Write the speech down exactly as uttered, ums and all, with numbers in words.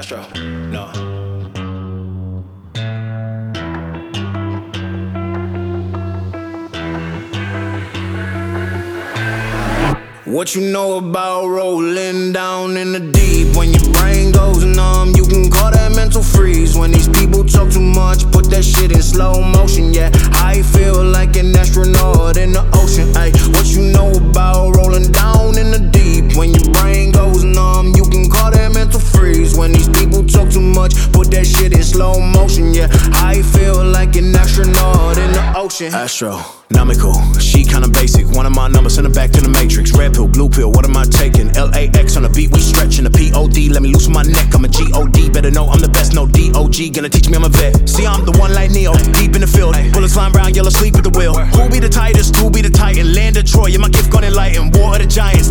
Astro, no. What you know about rolling down in the deep? When your brain goes numb, you can call that mental freeze. When these people talk too much, put that shit in slow motion. Yeah, I feel like an astronaut in the ocean. Ay, what you know about rolling down in the deep? When your brain goes numb, you can call that mental freeze. When these people talk too much, put that shit in slow motion. Yeah, I feel like an astronaut in the ocean. Astronomical, she kinda basic. One of my numbers, send her back to the matrix. Red pill, blue pill, what am I taking? L A X on the beat, we stretching the P O D. Let me loosen my neck, I'm a G O D. Better know I'm the best, no D O G. Gonna teach me I'm a vet. See, I'm the one like Neo, deep in the field. Bullets flying round, yellow sleep at the wheel. Who be the tightest, who be the titan? Land of Troy, yeah, my gift gonna enlighten. War of the giants,